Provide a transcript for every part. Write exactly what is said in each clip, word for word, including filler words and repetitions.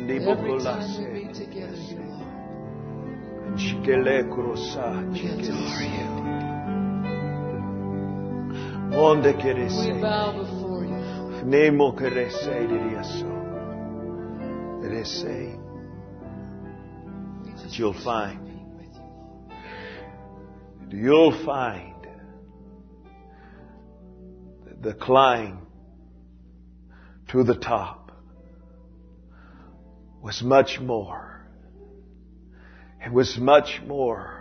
Every time we meet together, you Lord. We adore you. We bow before you. That you'll find, you'll find that the climb to the top was much more. It was much more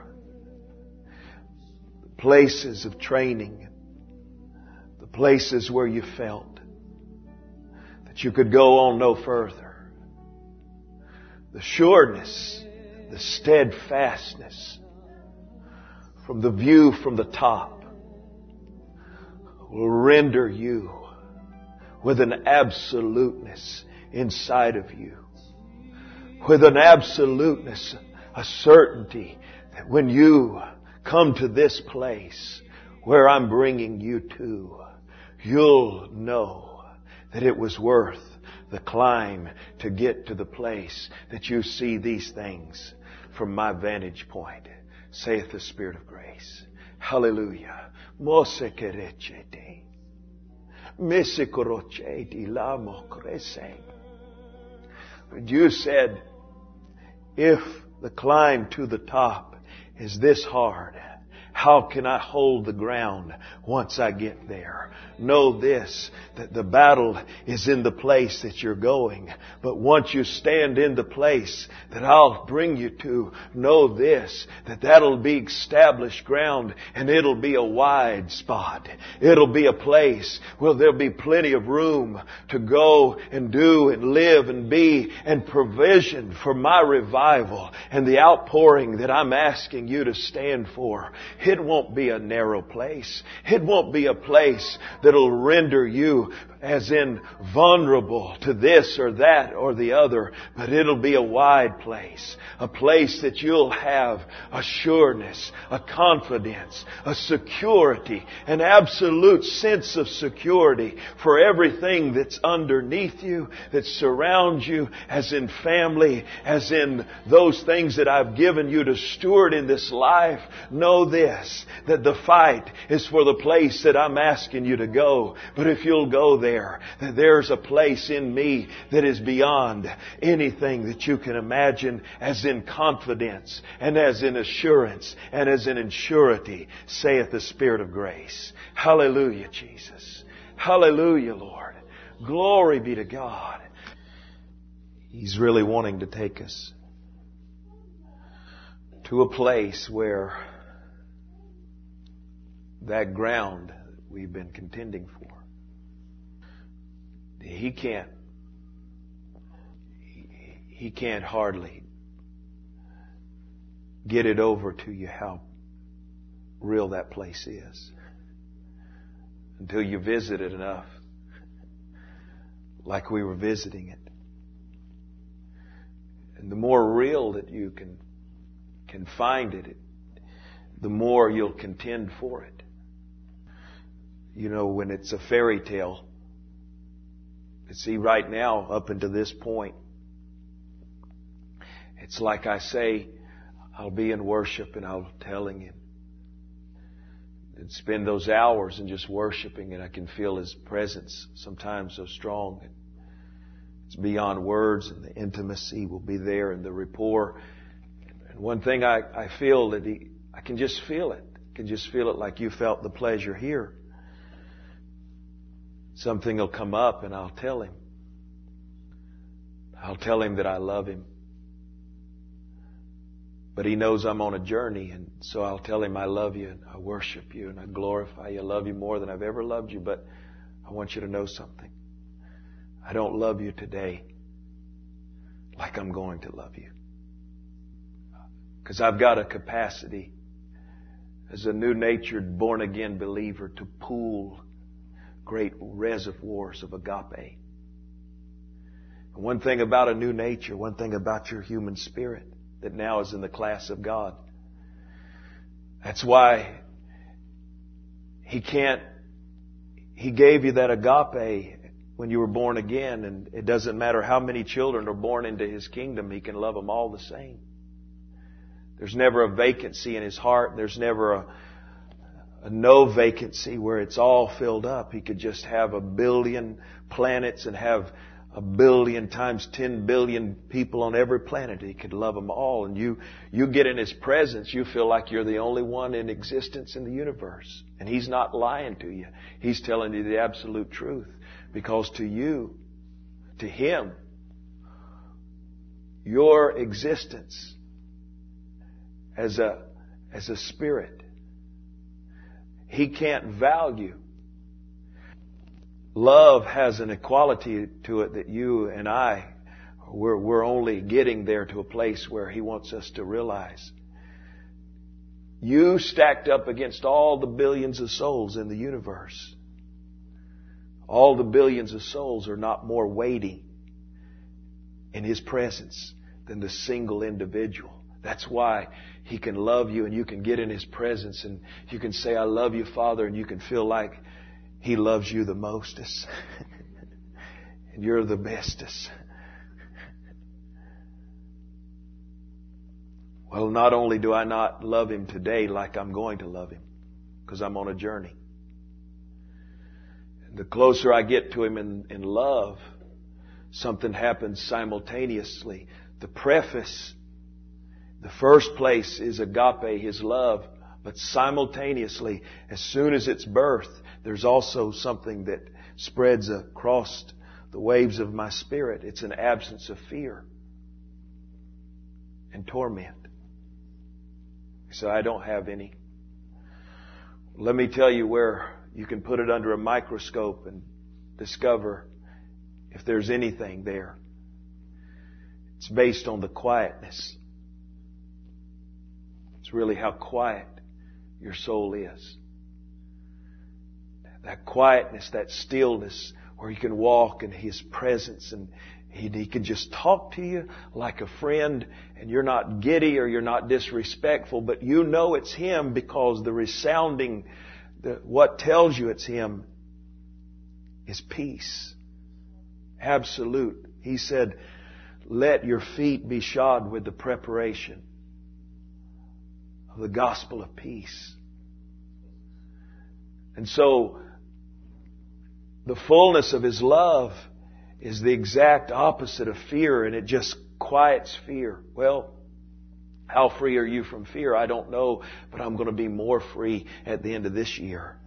the places of training, the places where you felt that you could go on no further. The sureness, the steadfastness from the view from the top will render you with an absoluteness inside of you. With an absoluteness, a certainty that when you come to this place where I'm bringing you to, you'll know that it was worth the climb to get to the place that you see these things from my vantage point, saith the Spirit of grace. Hallelujah. But you said, if the climb to the top is this hard, how can I hold the ground once I get there? Know this, that the battle is in the place that you're going. But once you stand in the place that I'll bring you to, know this, that that'll be established ground and it'll be a wide spot. It'll be a place where there'll be plenty of room to go and do and live and be and provision for my revival and the outpouring that I'm asking you to stand for. It won't be a narrow place. It won't be a place that'll render you as in vulnerable to this or that or the other, but it'll be a wide place. A place that you'll have a sureness, a confidence, a security, an absolute sense of security for everything that's underneath you, that surrounds you, as in family, as in those things that I've given you to steward in this life. Know this, that the fight is for the place that I'm asking you to go. But if you'll go there, that there's a place in me that is beyond anything that you can imagine, as in confidence and as in assurance and as in surety, saith the Spirit of grace. Hallelujah, Jesus. Hallelujah, Lord. Glory be to God. He's really wanting to take us to a place where that ground that we've been contending for, He can't, He can't hardly get it over to you how real that place is until you visit it enough, like we were visiting it. And the more real that you can can find it, the more you'll contend for it. You know, when it's a fairy tale, see, right now, up until this point, it's like I say, I'll be in worship and I'll telling Him and spend those hours in just worshiping, and I can feel His presence sometimes so strong. It's beyond words, and the intimacy will be there and the rapport. And one thing I, I feel that He, I can just feel it. I can just feel it like you felt the pleasure here. Something will come up and I'll tell Him. I'll tell Him that I love Him. But He knows I'm on a journey, and so I'll tell Him I love you and I worship you and I glorify you. I love you more than I've ever loved you, but I want you to know something. I don't love you today like I'm going to love you. Because I've got a capacity as a new-natured, born-again believer to pool great reservoirs of agape. And one thing about a new nature, one thing about your human spirit that now is in the class of God. That's why He can't, He gave you that agape when you were born again, and it doesn't matter how many children are born into His kingdom, He can love them all the same. There's never a vacancy in His heart. There's never a, a no vacancy where it's all filled up. He could just have a billion planets and have a billion times ten billion people on every planet. He could love them all. And you, you get in His presence, you feel like you're the only one in existence in the universe. And He's not lying to you. He's telling you the absolute truth. Because to you, to Him, your existence as a, as a spirit, He can't value. Love has an equality to it that you and I, we're, we're only getting there to a place where He wants us to realize. You stacked up against all the billions of souls in the universe. All the billions of souls are not more weighty in His presence than the single individual. That's why He can love you and you can get in His presence and you can say, I love you, Father, and you can feel like He loves you the mostest. And you're the bestest. Well, not only do I not love Him today like I'm going to love Him, because I'm on a journey. The closer I get to Him in, in love, something happens simultaneously. The preface, the first place is agape, His love. But simultaneously, as soon as it's birth, there's also something that spreads across the waves of my spirit. It's an absence of fear and torment. So I don't have any. Let me tell you where you can put it under a microscope and discover if there's anything there. It's based on the quietness. It's really how quiet your soul is. That quietness, that stillness, where you can walk in His presence and He, he can just talk to you like a friend, and you're not giddy or you're not disrespectful, but you know it's Him because the resounding, the, what tells you it's Him is peace. Absolute. He said, let your feet be shod with the preparation of the gospel of peace. And so, the fullness of His love is the exact opposite of fear, and it just quiets fear. Well, how free are you from fear? I don't know, but I'm going to be more free at the end of this year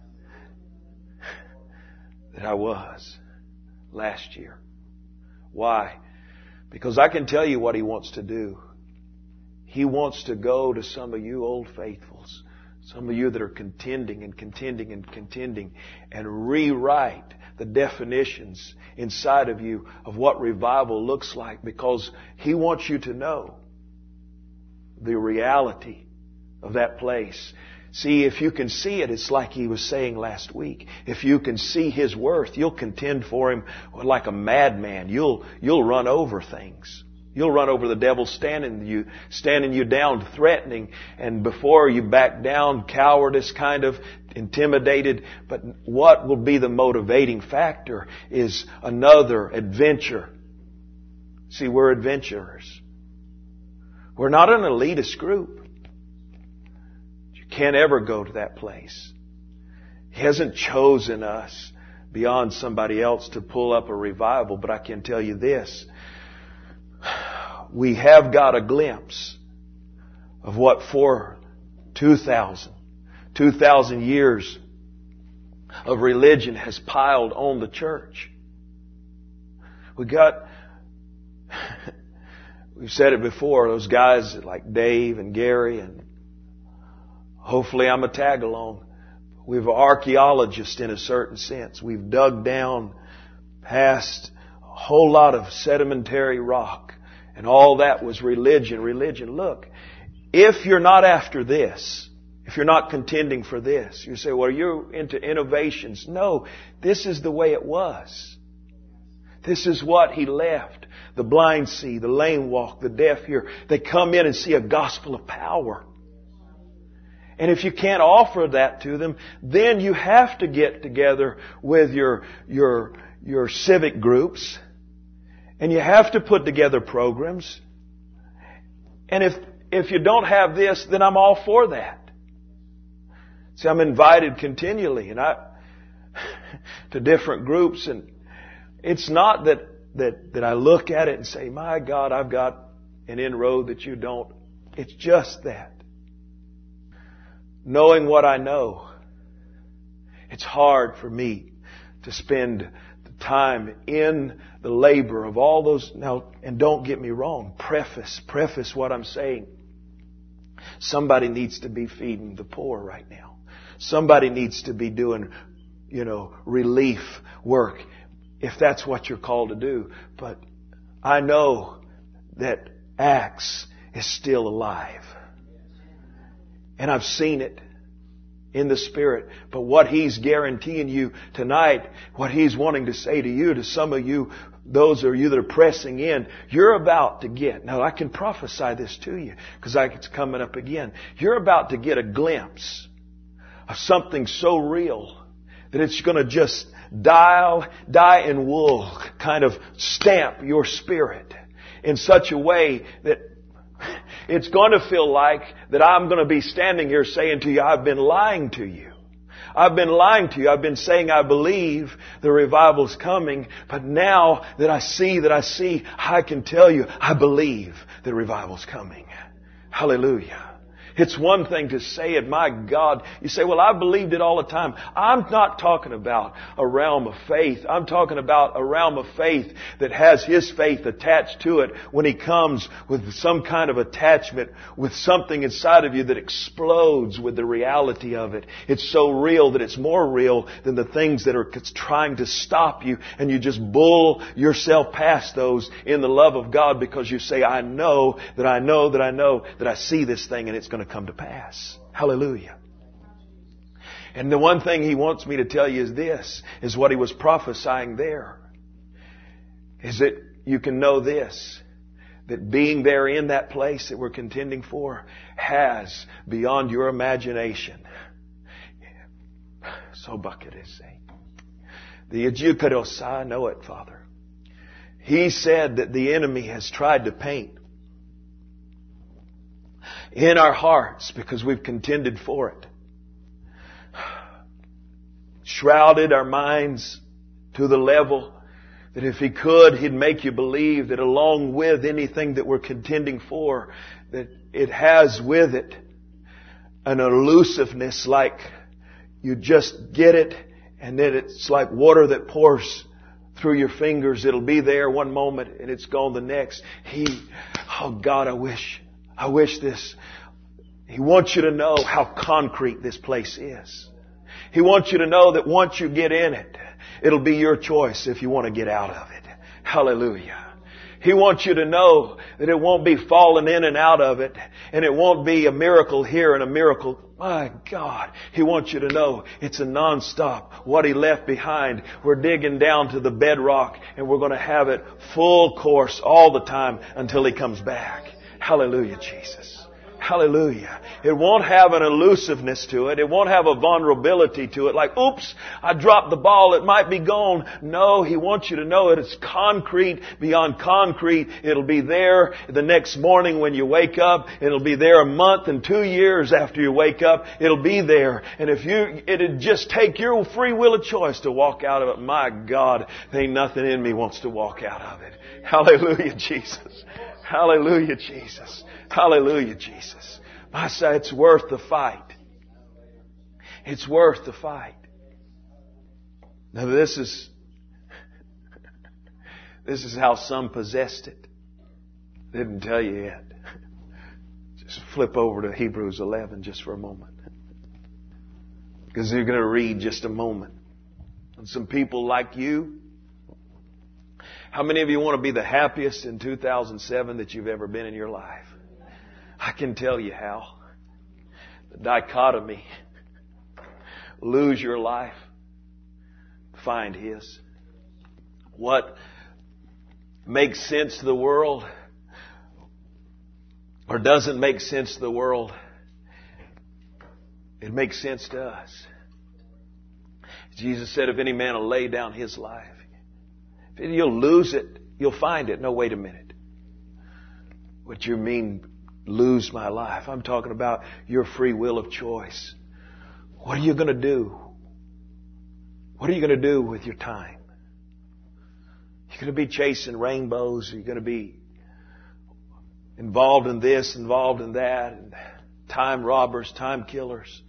than I was last year. Why? Because I can tell you what He wants to do. He wants to go to some of you old faithfuls, some of you that are contending and contending and contending, and rewrite the definitions inside of you of what revival looks like, because He wants you to know the reality of that place. See, if you can see it, it's like He was saying last week. If you can see His worth, you'll contend for Him like a madman. You'll, you'll run over things. You'll run over the devil standing you, standing you down, threatening, and before you back down, cowardice kind of, intimidated. But what will be the motivating factor is another adventure. See, we're adventurers. We're not an elitist group. You can't ever go to that place. He hasn't chosen us beyond somebody else to pull up a revival, but I can tell you this. We have got a glimpse of what for two thousand, two thousand years of religion has piled on the church. We got, we've said it before, those guys like Dave and Gary, and hopefully I'm a tag along. We're archaeologists in a certain sense. We've dug down past a whole lot of sedimentary rock. And all that was religion, religion. Look, if you're not after this, if you're not contending for this, you say, well, you're into innovations. No, this is the way it was. This is what He left. The blind see, the lame walk, the deaf hear. They come in and see a gospel of power. And if you can't offer that to them, then you have to get together with your, your, your civic groups, and you have to put together programs. And if if you don't have this, then I'm all for that. See, I'm invited continually, and I to different groups, and it's not that that that I look at it and say, "My God, I've got an inroad that you don't." It's just that, knowing what I know, it's hard for me to spend the time in the labor of all those. Now, and don't get me wrong, preface, preface what I'm saying. Somebody needs to be feeding the poor right now. Somebody needs to be doing, you know, relief work, if that's what you're called to do. But I know that Acts is still alive. And I've seen it in the Spirit. But what He's guaranteeing you tonight, what He's wanting to say to you, to some of you, those of you that are pressing in, you're about to get, now I can prophesy this to you because it's coming up again. You're about to get a glimpse of something so real that it's going to just dial, die in wool, kind of stamp your spirit in such a way that it's going to feel like that I'm going to be standing here saying to you, I've been lying to you. I've been lying to you. I've been saying I believe the revival's coming, but now that I see that I see, I can tell you I believe the revival's coming. Hallelujah. It's one thing to say it, my God. You say, well, I believed it all the time. I'm not talking about a realm of faith. I'm talking about a realm of faith that has His faith attached to it when He comes with some kind of attachment, with something inside of you that explodes with the reality of it. It's so real that it's more real than the things that are trying to stop you, and you just bull yourself past those in the love of God because you say, I know that I know that I know that I see this thing and it's going to come to pass. Hallelujah. And the one thing He wants me to tell you is this, is what He was prophesying there, is that you can know this, that being there in that place that we're contending for has, beyond your imagination, so bucket is saying, the Ejukados, I know it, Father. He said that the enemy has tried to paint in our hearts, because we've contended for it, shrouded our minds to the level that if he could, he'd make you believe that along with anything that we're contending for, that it has with it an elusiveness, like you just get it and then it's like water that pours through your fingers. It'll be there one moment and it's gone the next. He, oh God, I wish... I wish this. He wants you to know how concrete this place is. He wants you to know that once you get in it, it'll be your choice if you want to get out of it. Hallelujah. He wants you to know that it won't be falling in and out of it, and it won't be a miracle here and a miracle. My God, He wants you to know it's a non-stop. What He left behind, we're digging down to the bedrock, and we're going to have it full course all the time until He comes back. Hallelujah, Jesus. Hallelujah. It won't have an elusiveness to it. It won't have a vulnerability to it. Like, oops, I dropped the ball. It might be gone. No, He wants you to know it. It's concrete beyond concrete. It'll be there the next morning when you wake up. It'll be there a month and two years after you wake up. It'll be there. And if you, it'd just take your free will of choice to walk out of it. My God, there ain't nothing in me wants to walk out of it. Hallelujah, Jesus. Hallelujah, Jesus. Hallelujah, Jesus. I say it's worth the fight. It's worth the fight. Now this is, this is how some possessed it. Didn't tell you yet. Just flip over to Hebrews eleven just for a moment. Because you're going to read just a moment. And some people like you. How many of you want to be the happiest in two thousand seven that you've ever been in your life? I can tell you how. The dichotomy. Lose your life. Find His. What makes sense to the world or doesn't make sense to the world, it makes sense to us. Jesus said, if any man will lay down his life, You'll lose it. You'll find it. No, wait a minute. What you mean, lose my life? I'm talking about your free will of choice. What are you going to do? What are you going to do with your time? You're going to be chasing rainbows. You're going to be involved in this, involved in that, and time robbers, time killers.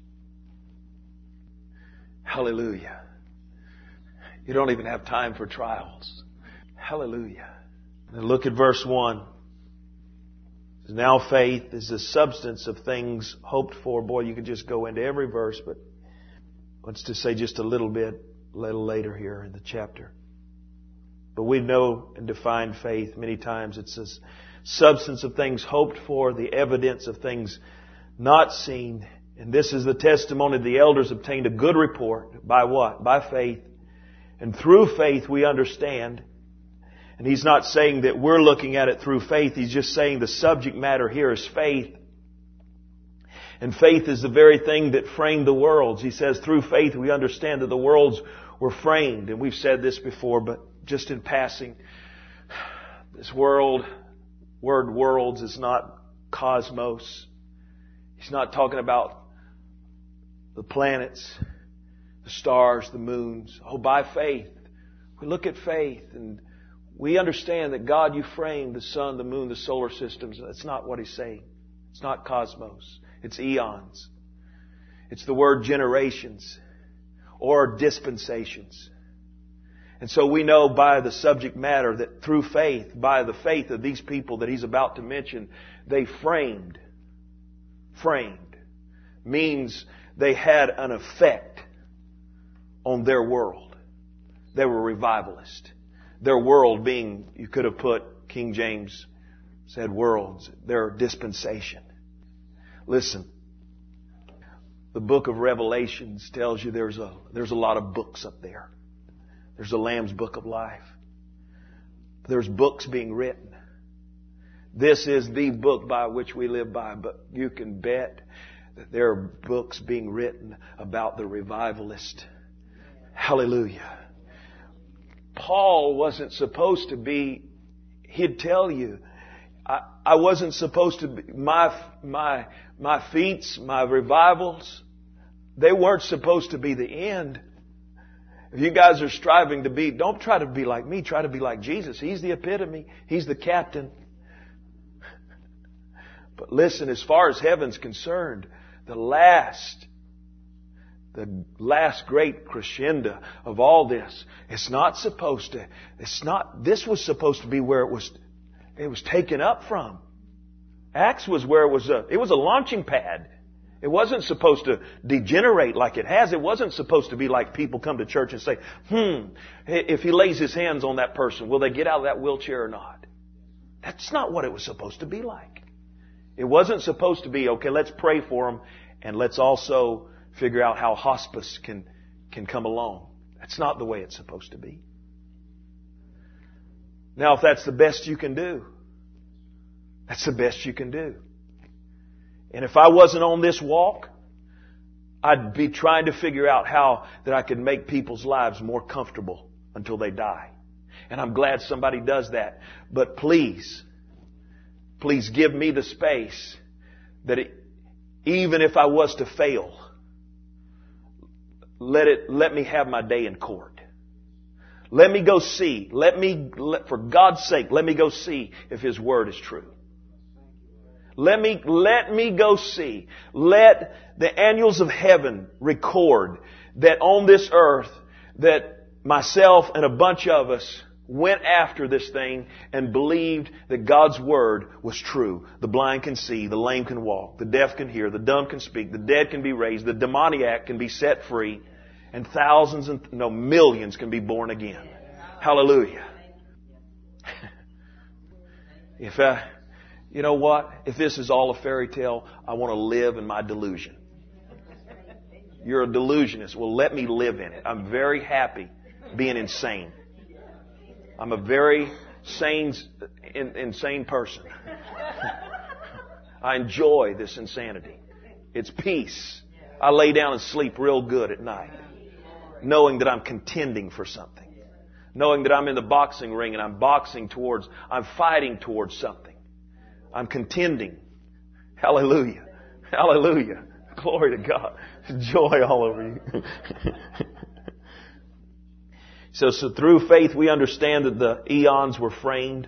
Hallelujah. You don't even have time for trials. Hallelujah. And look at verse one. Now faith is the substance of things hoped for. Boy, you could just go into every verse, but let's just say just a little bit a little later here in the chapter. But we know and define faith many times. It's the substance of things hoped for, the evidence of things not seen. And this is the testimony the elders obtained a good report. By what? By faith. And through faith we understand. And he's not saying that we're looking at it through faith. He's just saying the subject matter here is faith. And faith is the very thing that framed the worlds. He says through faith we understand that the worlds were framed. And we've said this before, but just in passing, this world, word worlds is not cosmos. He's not talking about the planets, the stars, the moons. Oh, by faith. We look at faith and we understand that God, you framed the sun, the moon, the solar systems. That's not what he's saying. It's not cosmos. It's eons. It's the word generations or dispensations. And so we know by the subject matter that through faith, by the faith of these people that he's about to mention, they framed. Framed means they had an effect on their world. They were revivalist. Their world being, you could have put, King James said worlds, their dispensation. Listen, the book of Revelations tells you there's a, there's a lot of books up there. There's the Lamb's book of life. There's books being written. This is the book by which we live by, but you can bet that there are books being written about the revivalist. Hallelujah. Paul wasn't supposed to be, he'd tell you, I, I wasn't supposed to be, my, my, my feats, my revivals, they weren't supposed to be the end. If you guys are striving to be, don't try to be like me, try to be like Jesus. He's the epitome. He's the captain. But listen, as far as heaven's concerned, the last, the last great crescendo of all this, it's not supposed to, it's not, this was supposed to be where it was, it was taken up from. Acts was where it was a, it was a launching pad. It wasn't supposed to degenerate like it has. It wasn't supposed to be like people come to church and say, hmm, if he lays his hands on that person, will they get out of that wheelchair or not? That's not what it was supposed to be like. It wasn't supposed to be, okay, let's pray for them and let's also figure out how hospice can, can come along. That's not the way it's supposed to be. Now, if that's the best you can do, that's the best you can do. And if I wasn't on this walk, I'd be trying to figure out how that I could make people's lives more comfortable until they die. And I'm glad somebody does that. But please, please give me the space that it, even if I was to fail, let it, let me have my day in court. Let me go see, let me, let, for God's sake, let me go see if His Word is true. Let me, let me go see. Let the annals of heaven record that on this earth, that myself and a bunch of us went after this thing and believed that God's Word was true. The blind can see, the lame can walk, the deaf can hear, the dumb can speak, the dead can be raised, the demoniac can be set free, and thousands and, no, millions can be born again. Hallelujah. If I, you know what? If this is all a fairy tale, I want to live in my delusion. You're a delusionist. Well, let me live in it. I'm very happy being insane. I'm a very sane, in, insane person. I enjoy this insanity. It's peace. I lay down and sleep real good at night, knowing that I'm contending for something. Knowing that I'm in the boxing ring and I'm boxing towards, I'm fighting towards something. I'm contending. Hallelujah. Hallelujah. Glory to God. Joy all over you. so, so through faith we understand that the eons were framed.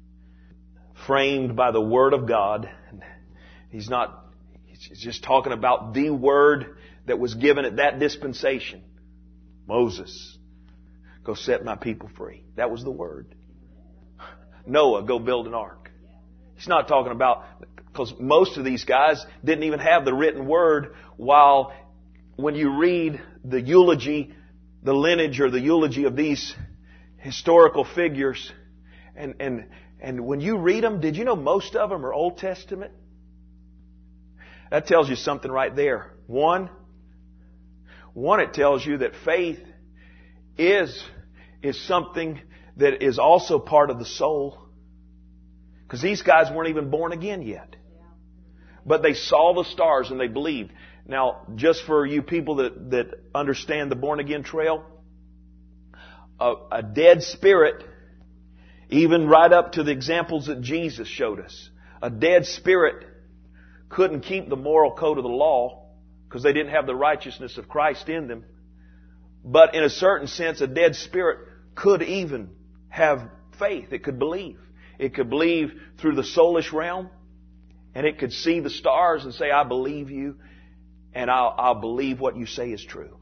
Framed by the Word of God. He's not, he's just talking about the Word that was given at that dispensation. Moses, go set my people free. That was the Word. Noah, go build an ark. He's not talking about, because most of these guys didn't even have the written Word, while when you read the eulogy, the lineage or the eulogy of these historical figures, and, and, and when you read them, did you know most of them are Old Testament? That tells you something right there. One, one, it tells you that faith is, is something that is also part of the soul. Because these guys weren't even born again yet. But they saw the stars and they believed. Now, just for you people that, that understand the born again trail, a, a dead spirit, even right up to the examples that Jesus showed us, a dead spirit couldn't keep the moral code of the law because they didn't have the righteousness of Christ in them. But in a certain sense, a dead spirit could even have faith. It could believe. It could believe through the soulish realm, and it could see the stars and say, I believe you, and I'll, I'll believe what you say is true.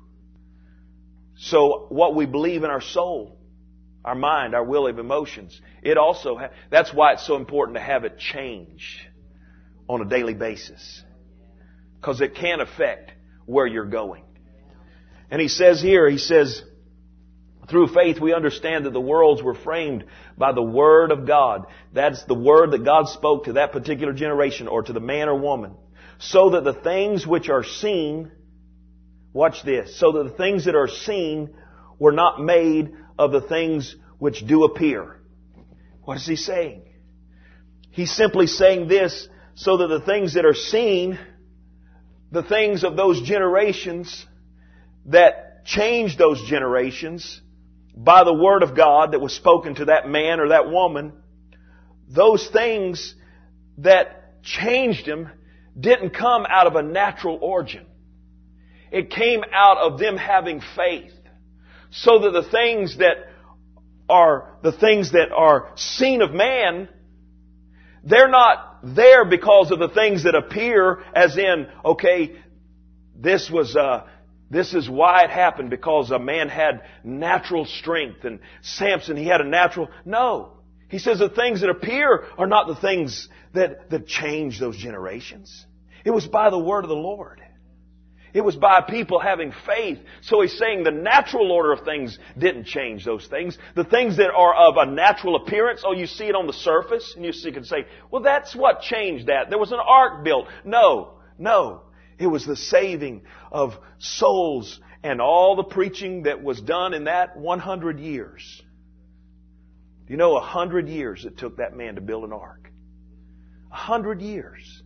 So what we believe in our soul, our mind, our will of emotions, it also, ha- that's why it's so important to have it change on a daily basis. Because it can affect where you're going. And he says here, he says, through faith we understand that the worlds were framed by the Word of God. That's the Word that God spoke to that particular generation or to the man or woman. So that the things which are seen, watch this, so that the things that are seen were not made of the things which do appear. What is he saying? He's simply saying this, so that the things that are seen, the things of those generations that changed those generations by the Word of God that was spoken to that man or that woman, those things that changed them didn't come out of a natural origin. It came out of them having faith. So that the things that are, the things that are seen of man, they're not there because of the things that appear as in, okay, this was, uh, this is why it happened because a man had natural strength and Samson, he had a natural, no. He says the things that appear are not the things that, that change those generations. It was by the Word of the Lord. It was by people having faith. So he's saying the natural order of things didn't change those things. The things that are of a natural appearance, oh, you see it on the surface, and you see, can say, well, that's what changed that. There was an ark built. No, no. It was the saving of souls and all the preaching that was done in that one hundred years. Do you know a hundred years it took that man to build an ark? A hundred years.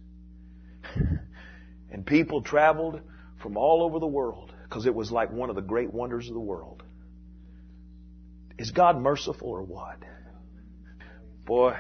And people traveled from all over the world because it was like one of the great wonders of the world. Is God merciful or what? Boy,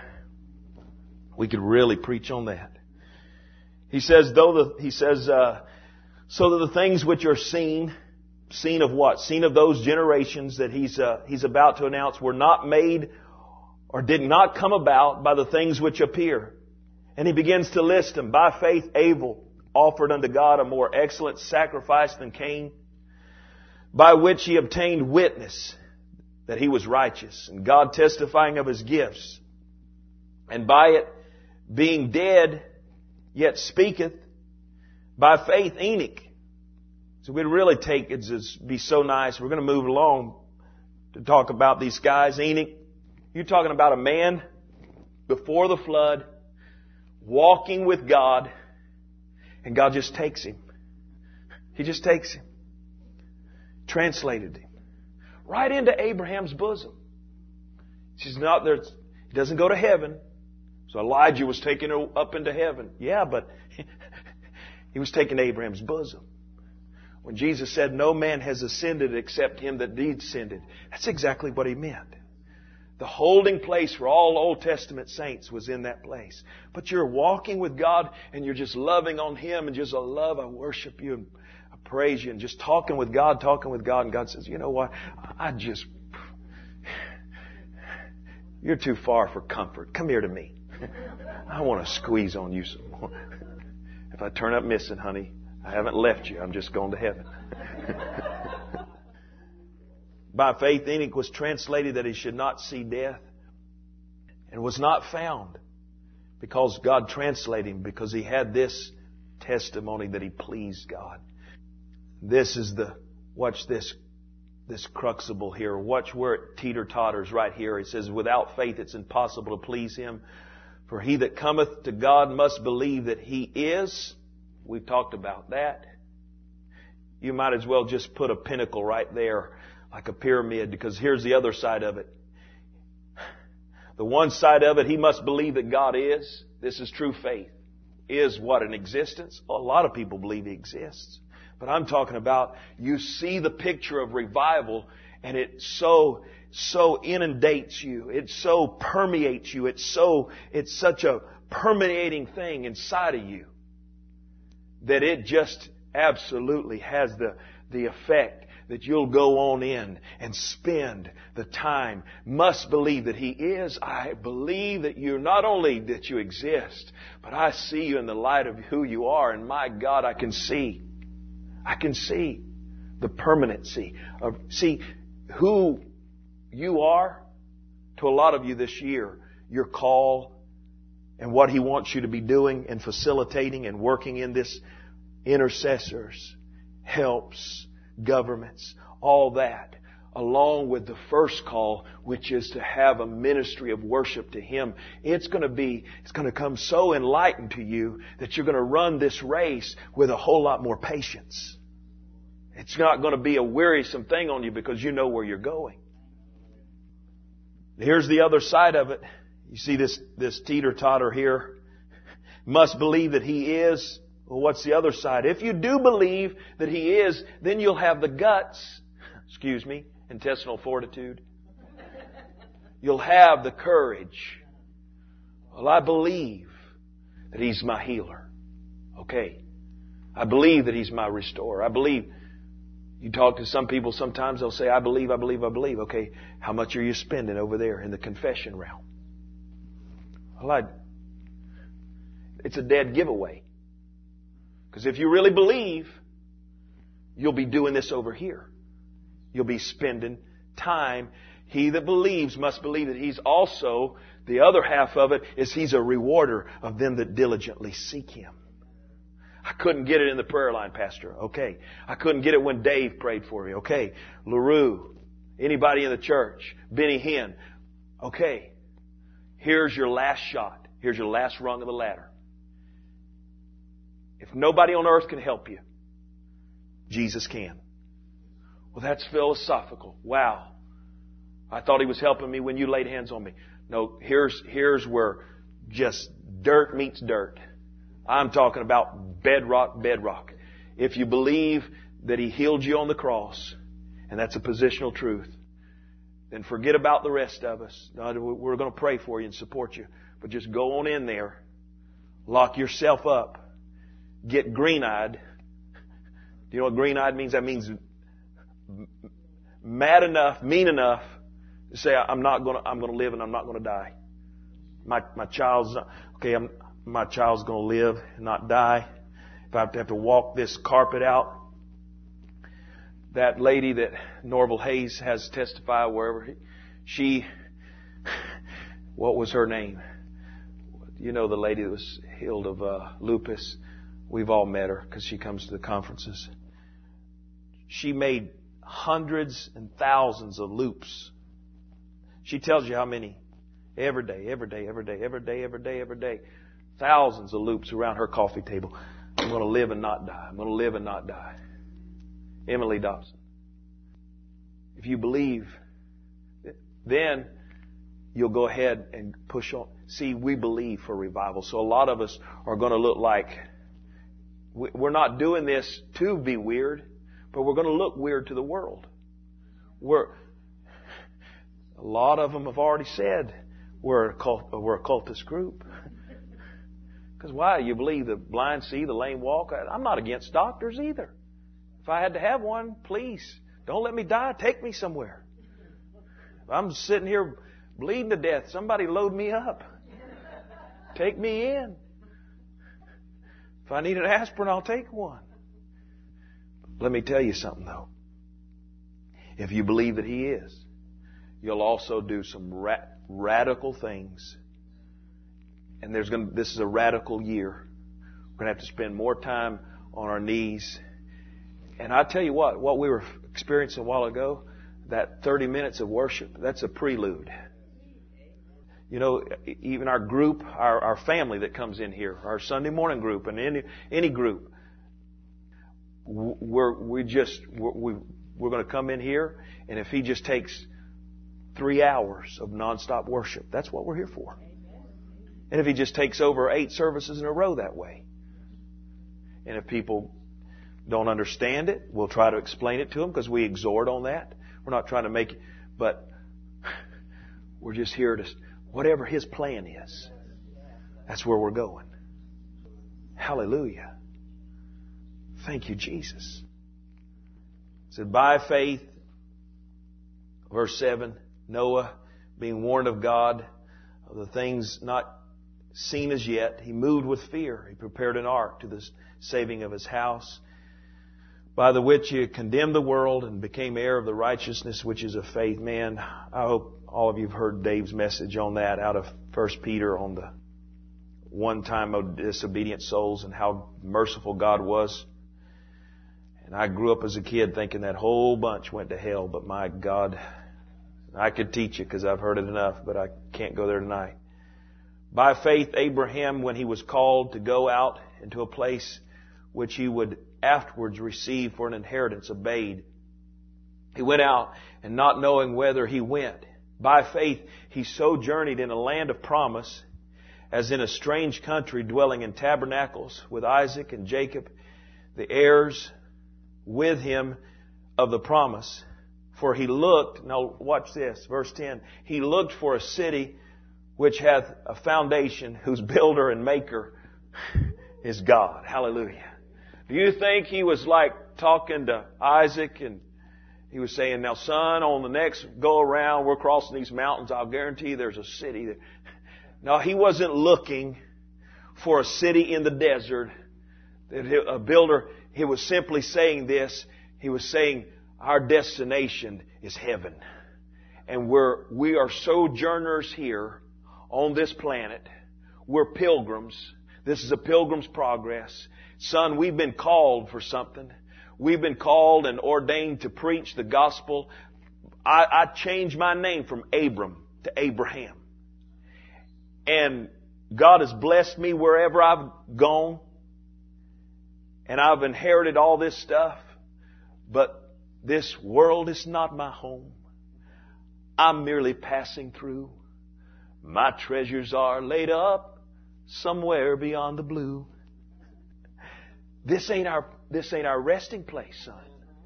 we could really preach on that. He says, though the, he says, uh, so that the things which are seen, seen of what? Seen of those generations that he's, uh, he's about to announce were not made or did not come about by the things which appear. And he begins to list them. By faith, Abel offered unto God a more excellent sacrifice than Cain, by which he obtained witness that he was righteous, and God testifying of his gifts. And by it, being dead, yet speaketh. By faith, Enoch. So we'd really take it to be so nice. We're going to move along to talk about these guys. Enoch, you're talking about a man before the flood, walking with God, and God just takes him. He just takes him. Translated him. Right into Abraham's bosom. She's not there. He doesn't go to heaven. So Elijah was taken up into heaven. Yeah, but he was taken to Abraham's bosom. When Jesus said, no man has ascended except him that descended, that's exactly what He meant. The holding place for all Old Testament saints was in that place. But you're walking with God and you're just loving on Him and just, I love, I worship You and I praise You and just talking with God, talking with God. And God says, you know what? I just, you're too far for comfort. Come here to me. I want to squeeze on you some more. If I turn up missing, honey, I haven't left you. I'm just going to heaven. By faith Enoch was translated that he should not see death, and was not found, because God translated him, because he had this testimony that he pleased God. This is the, watch this, this crucible here. Watch where it teeter-totters right here. It says, without faith it's impossible to please Him. For he that cometh to God must believe that He is. We've talked about that. You might as well just put a pinnacle right there, like a pyramid, because here's the other side of it. The one side of it, he must believe that God is. This is true faith. Is what? An existence? A lot of people believe He exists. But I'm talking about, you see the picture of revival and it so, so inundates you. It so permeates you. It's so, it's such a permeating thing inside of you that it just absolutely has the, the effect that you'll go on in and spend the time. Must believe that He is. I believe that you, not only that you exist, but I see you in the light of who you are. And my God, I can see. I can see the permanency of, see, who you are to a lot of you this year, your call and what He wants you to be doing and facilitating and working in this, intercessors, helps, governments, all that, along with the first call, which is to have a ministry of worship to Him. It's going to be, it's going to come so enlightened to you that you're going to run this race with a whole lot more patience. It's not going to be a wearisome thing on you because you know where you're going. Here's the other side of it. You see this, this teeter-totter here. Must believe that He is. Well, what's the other side? If you do believe that He is, then you'll have the guts, excuse me, intestinal fortitude. You'll have the courage. Well, I believe that He's my healer. Okay. I believe that He's my restorer. I believe. You talk to some people, sometimes they'll say, I believe, I believe, I believe. Okay, how much are you spending over there in the confession realm? Well, I, it's a dead giveaway. Because if you really believe, you'll be doing this over here. You'll be spending time. He that believes must believe that He's also, the other half of it is He's a rewarder of them that diligently seek Him. I couldn't get it in the prayer line, Pastor. Okay. I couldn't get it when Dave prayed for me. Okay. LaRue. Anybody in the church. Benny Hinn. Okay. Here's your last shot. Here's your last rung of the ladder. If nobody on earth can help you, Jesus can. Well, that's philosophical. Wow. I thought He was helping me when you laid hands on me. No, here's, here's where just dirt meets dirt. I'm talking about bedrock, bedrock. If you believe that He healed you on the cross, and that's a positional truth, then forget about the rest of us. We're going to pray for you and support you. But just go on in there. Lock yourself up. Get green-eyed. Do you know what green-eyed means? That means mad enough, mean enough to say, I'm not going to, I'm going to live and I'm not going to die. My, my child's not, okay, I'm, my child's going to live and not die. If I have to, have to walk this carpet out, that lady that Norval Hayes has testified wherever, she, what was her name? You know the lady that was healed of uh, lupus. We've all met her because she comes to the conferences. She made hundreds and thousands of loops. She tells you how many every day, every day, every day, every day, every day, every day. Thousands of loops around her coffee table. I'm going to live and not die. I'm going to live and not die. Emily Dobson. If you believe, then you'll go ahead and push on. See, we believe for revival. So a lot of us are going to look like, we're not doing this to be weird. But we're going to look weird to the world. We're, a lot of them have already said we're a, cult, we're a cultist group. Because why? You believe the blind see, the lame walk? I'm not against doctors either. If I had to have one, please, don't let me die. Take me somewhere. If I'm sitting here bleeding to death, somebody load me up. Take me in. If I need an aspirin, I'll take one. Let me tell you something, though. If you believe that He is, you'll also do some ra- radical things. And there's going to, this is a radical year. We're going to have to spend more time on our knees. And I tell you what, what we were experiencing a while ago, that thirty minutes of worship, that's a prelude. You know, even our group, our, our family that comes in here, our Sunday morning group, and any any group, we're we just we're, we we're going to come in here, and if He just takes three hours of nonstop worship, that's what we're here for. And if He just takes over eight services in a row that way, and if people don't understand it, we'll try to explain it to them because we exhort on that. We're not trying to make it, but we're just here to. Whatever His plan is, that's where we're going. Hallelujah. Thank you, Jesus. It said, by faith, verse seven, Noah, being warned of God of the things not seen as yet, he moved with fear. He prepared an ark to the saving of his house, by the which he condemned the world and became heir of the righteousness which is of faith. Man, I hope all of you have heard Dave's message on that out of First Peter on the one time of disobedient souls and how merciful God was. And I grew up as a kid thinking that whole bunch went to hell, but my God, I could teach it because I've heard it enough, but I can't go there tonight. By faith, Abraham, when he was called to go out into a place which he would afterwards receive for an inheritance, obeyed. He went out, and not knowing whither he went, by faith he sojourneyed in a land of promise, as in a strange country, dwelling in tabernacles with Isaac and Jacob, the heirs with him of the promise. For he looked, now watch this, verse ten, he looked for a city which hath a foundation, whose builder and maker is God. Hallelujah. Do you think he was like talking to Isaac and he was saying, now son, on the next go around, we're crossing these mountains, I'll guarantee there's a city there. No, he wasn't looking for a city in the desert. A builder, he was simply saying this. He was saying, our destination is heaven. And we're, we are sojourners here on this planet. We're pilgrims. This is a pilgrim's progress. Son, we've been called for something. We've been called and ordained to preach the gospel. I, I changed my name from Abram to Abraham. And God has blessed me wherever I've gone. And I've inherited all this stuff. But this world is not my home. I'm merely passing through. My treasures are laid up somewhere beyond the blue. This ain't our, this ain't our resting place, son.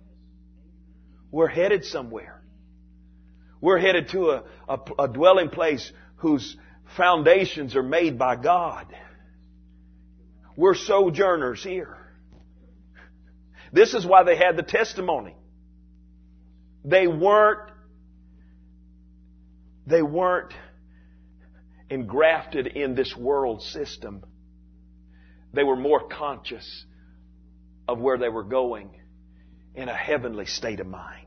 We're headed somewhere. We're headed to a, a, a dwelling place whose foundations are made by God. We're sojourners here. This is why they had the testimony. They weren't, they weren't engrafted in this world system. They were more conscious of where they were going in a heavenly state of mind.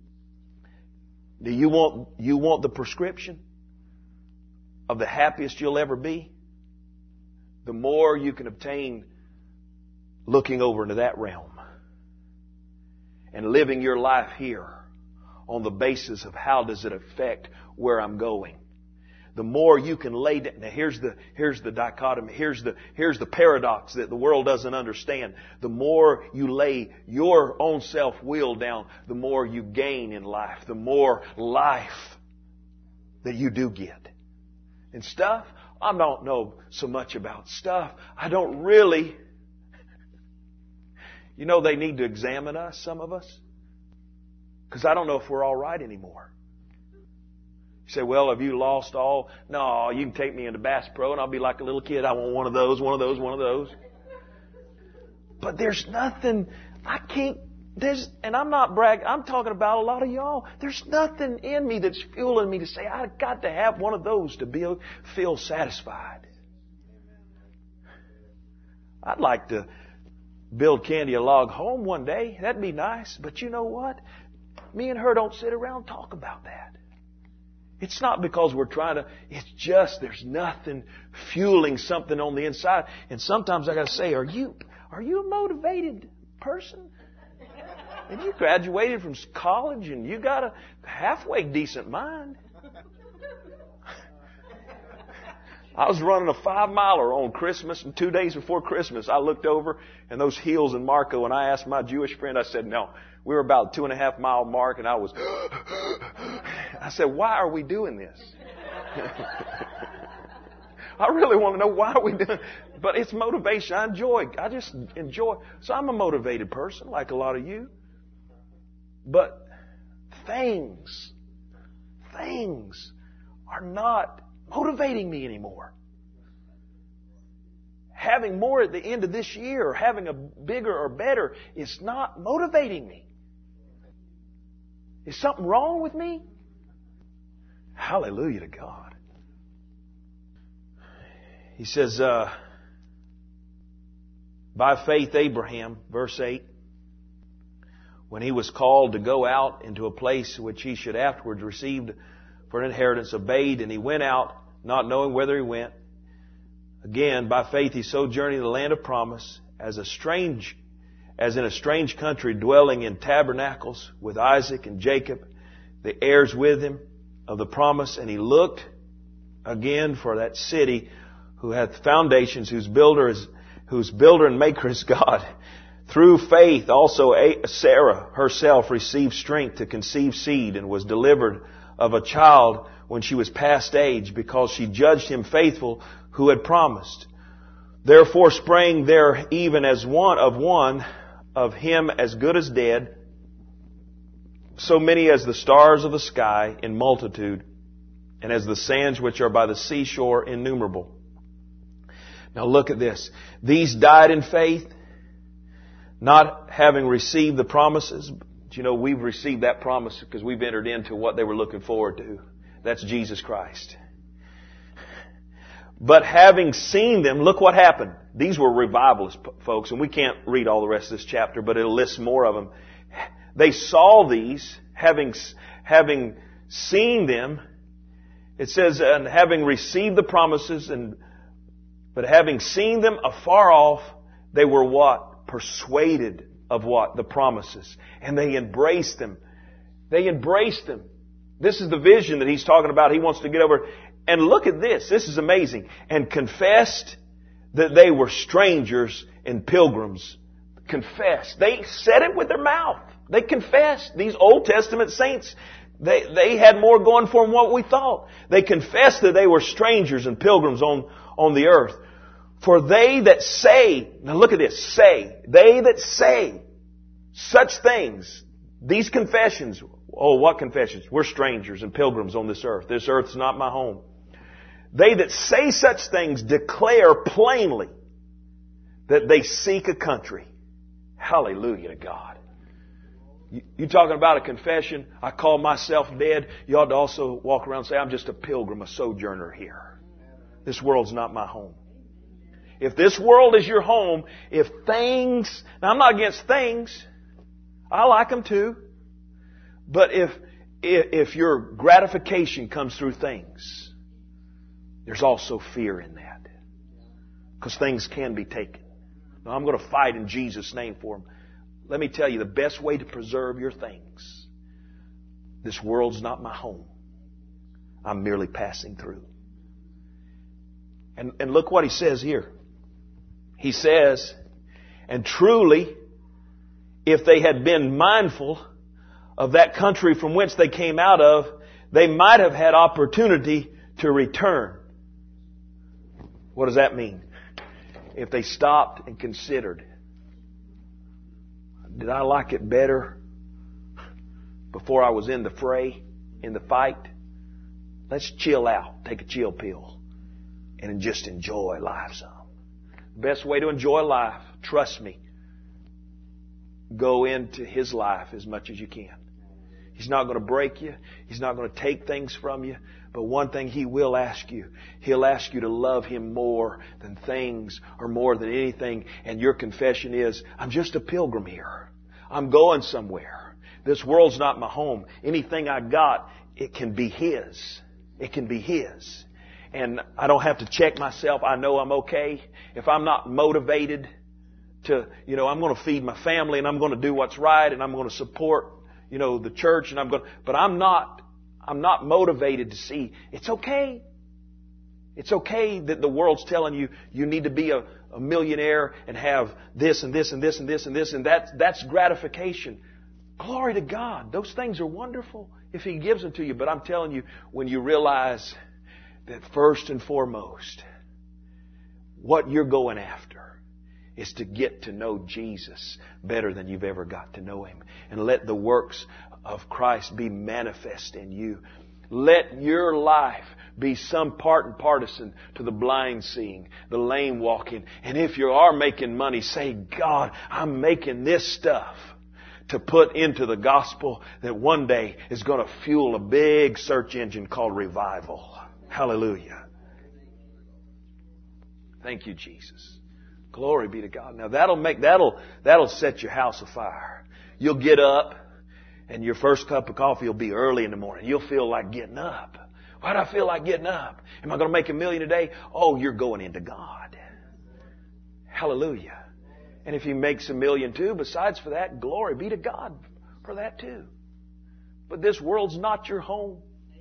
Do you want, you want the prescription of the happiest you'll ever be? The more you can obtain looking over into that realm and living your life here on the basis of how does it affect where I'm going. The more you can lay down. Now here's the, here's the dichotomy. Here's the, here's the paradox that the world doesn't understand. The more you lay your own self-will down, the more you gain in life. The more life that you do get. And stuff, I don't know so much about stuff. I don't really. You know they need to examine us, some of us? Because I don't know if we're all right anymore. You say, well, have you lost all? No, you can take me into Bass Pro and I'll be like a little kid. I want one of those, one of those, one of those. But there's nothing, I can't, there's, and I'm not bragging, I'm talking about a lot of y'all. There's nothing in me that's fueling me to say, I've got to have one of those to be, feel satisfied. I'd like to build Candy a log home one day. That'd be nice. But you know what? Me and her don't sit around and talk about that. It's not because we're trying to, it's just there's nothing fueling something on the inside. And sometimes I got to say, are you, are you a motivated person? And you graduated from college and you got a halfway decent mind. I was running a five miler on Christmas, and two days before Christmas, I looked over and those hills in Marco, and I asked my Jewish friend, I said, no, we were about two and a half mile mark, and I was, I said, why are we doing this? I really want to know why are we doing it. But it's motivation. I enjoy, I just enjoy. So I'm a motivated person, like a lot of you. But things, things are not motivating me anymore. Having more at the end of this year or having a bigger or better is not motivating me. Is something wrong with me? Hallelujah to God. He says, uh, by faith Abraham, verse eight, when he was called to go out into a place which he should afterwards receive for an inheritance, obeyed, and he went out, not knowing whither he went. Again, by faith he sojourned in the land of promise, as a strange, as in a strange country, dwelling in tabernacles with Isaac and Jacob, the heirs with him of the promise. And he looked again for that city who hath foundations, whose builder is, whose builder and maker is God. Through faith also Sarah herself received strength to conceive seed, and was delivered of a child when she was past age, because she judged him faithful who had promised. Therefore sprang there even as one of one of him as good as dead, so many as the stars of the sky in multitude, and as the sands which are by the seashore innumerable. Now look at this. These died in faith, not having received the promises. You know, we've received that promise because we've entered into what they were looking forward to. That's Jesus Christ. But having seen them, look what happened. These were revivalist folks, and we can't read all the rest of this chapter, but it'll list more of them. They saw these, having, having seen them. It says, and having received the promises, and but having seen them afar off, they were what? Persuaded of what? The promises. And they embraced them. They embraced them. This is the vision that he's talking about. He wants to get over. And look at this. This is amazing. And confessed that they were strangers and pilgrims. Confessed. They said it with their mouth. They confessed. These Old Testament saints, they, they had more going for them than what we thought. They confessed that they were strangers and pilgrims on, on the earth. For they that say, now look at this, say, they that say such things, these confessions, oh, what confessions? We're strangers and pilgrims on this earth. This earth's not my home. They that say such things declare plainly that they seek a country. Hallelujah to God. You, you talking about a confession? I call myself dead. You ought to also walk around and say, I'm just a pilgrim, a sojourner here. This world's not my home. If this world is your home, if things, now I'm not against things. I like them too. But if, if, if your gratification comes through things, there's also fear in that. Because things can be taken. Now I'm going to fight in Jesus' name for them. Let me tell you, the best way to preserve your things, this world's not my home. I'm merely passing through. And, and look what he says here. He says, and truly, if they had been mindful of that country from whence they came out of, they might have had opportunity to return. What does that mean? If they stopped and considered. Did I like it better before I was in the fray, in the fight? Let's chill out. Take a chill pill and just enjoy life some. The best way to enjoy life, trust me, go into His life as much as you can. He's not going to break you. He's not going to take things from you. But one thing He will ask you, He'll ask you to love Him more than things or more than anything. And your confession is, I'm just a pilgrim here. I'm going somewhere. This world's not my home. Anything I got, it can be His. It can be His. And I don't have to check myself. I know I'm okay. If I'm not motivated to, you know, I'm going to feed my family and I'm going to do what's right and I'm going to support, you know, the church and I'm going, but I'm not, I'm not motivated to see, it's okay. It's okay that the world's telling you, you need to be a, a millionaire and have this and this and this and this and this and that's, that's gratification. Glory to God. Those things are wonderful if He gives them to you. But I'm telling you, when you realize that first and foremost, what you're going after is to get to know Jesus better than you've ever got to know Him. And let the works of Christ be manifest in you. Let your life be some part and partisan to the blind seeing, the lame walking. And if you are making money, say, God, I'm making this stuff to put into the gospel that one day is going to fuel a big search engine called revival. Hallelujah. Thank you, Jesus. Glory be to God. Now that'll make, that'll, that'll set your house afire. You'll get up and your first cup of coffee will be early in the morning. You'll feel like getting up. Why do I feel like getting up? Am I going to make a million a day? Oh, you're going into God. Hallelujah. And if He makes a million too, besides for that, glory be to God for that too. But this world's not your home.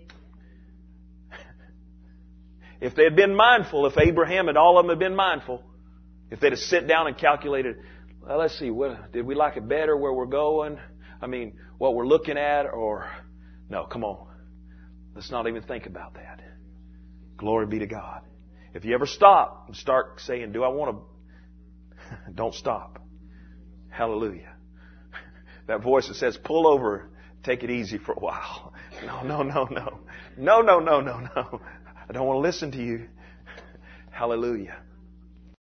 If they had been mindful, if Abraham and all of them had been mindful, if they'd have sit down and calculated, well, let's see, what, did we like it better where we're going? I mean, what we're looking at, or no, come on. Let's not even think about that. Glory be to God. If you ever stop and start saying, do I want to? Don't stop. Hallelujah. That voice that says, pull over, take it easy for a while. No, no, no, no. No, no, no, no, no. I don't want to listen to you. Hallelujah.